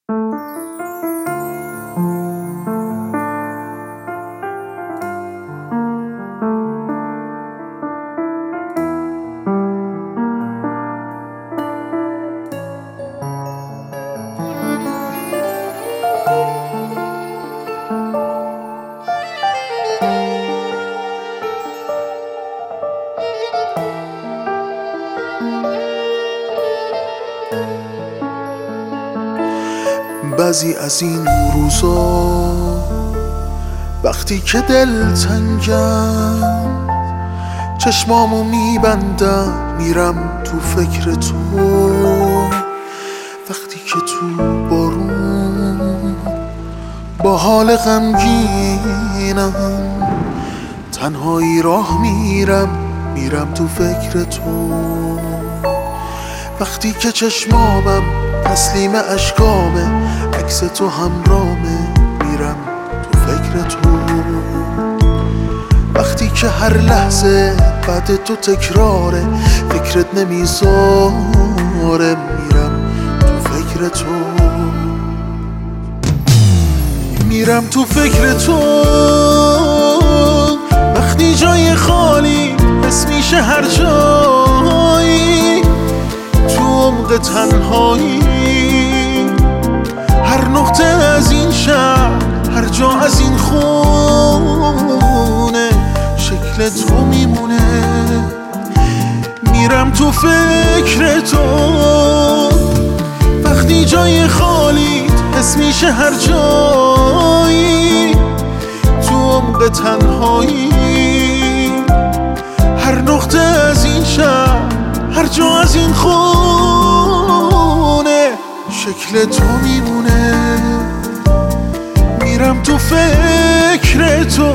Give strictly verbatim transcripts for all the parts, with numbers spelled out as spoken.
بعضی از این روزا وقتی که دل تنگم چشمامو میبندم میرم تو فکر تو، وقتی که تو بارون با حال غمگینم تنهایی راه میرم میرم تو فکر تو، وقتی که چشمامم تسلیم اشکامه عکس تو همرامه میرم تو فکر تو، وقتی که هر لحظه بعد تو تکراره فکرت نمیذاره میرم تو فکر تو، میرم تو فکر تو، وقتی جای خالی حس میشه هر جایی تو عمق تنهایی، هر نقطه از این شهر هر جا از این خونه شکل تو میمونه، میرم تو فکر تو، وقتی جای خالی حس میشه هر جایی تو عمق تنهایی، هر نقطه از این شهر هر جا از این خونه شکل تو میمونه، میرم تو فکر تو.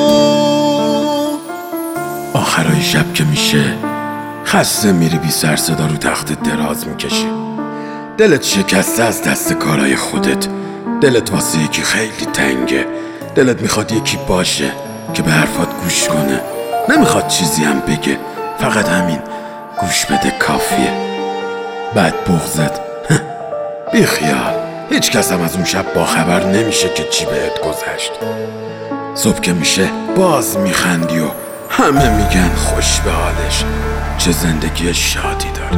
آخرای شب که میشه خسته میری بی سر صدا رو تخت دراز میکشی، دلت شکسته از دست کارای خودت، دلت واسه یکی خیلی تنگه، دلت میخواد یکی باشه که به حرفات گوش کنه، نمیخواد چیزی هم بگه، فقط همین گوش بده کافیه. بعد بغضت بی خیال، هیچ کس هم از اون شب با خبر نمیشه که چی بهت گذشت، صبح که میشه باز میخندی و همه میگن خوش به حالش، چه زندگی شادی داره.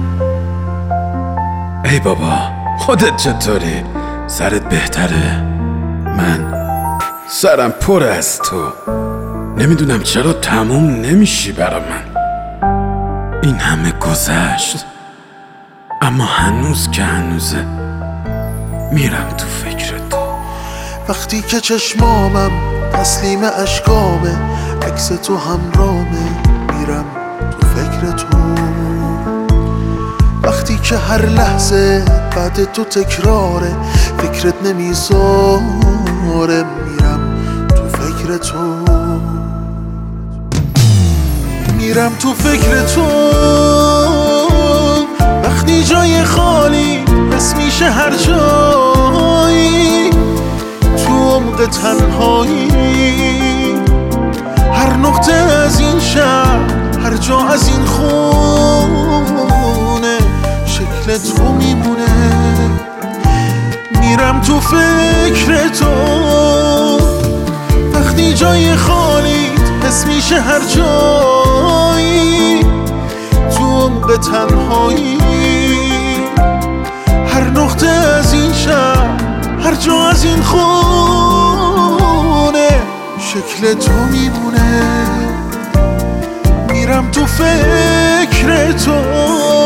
ای بابا خودت چطوری؟ سرت بهتره؟ من سرم پر از تو، نمیدونم چرا تموم نمیشی برا من. این همه گذشت اما هنوز که هنوزه، میرم تو فکر تو، وقتی که چشمامم تسلیم اشکامه عکس تو همرامه میرم تو فکر تو، وقتی که هر لحظه بعد تو تکراره فکرت نمیذاره میرم تو فکر تو، میرم تو فکر تو، وقتی جای خالی حس میشه هر جایی تو عمق تنهایی، هر نقطه از این شهر هر جا از این خونه شکل تو میمونه، میرم تو فکر تو، وقتی جای خالی حس میشه هر جایی تو عمق تنهایی، هر نقطه از این شهر هر جا از این خونه شکل تو میمونه، میرم تو فکر تو.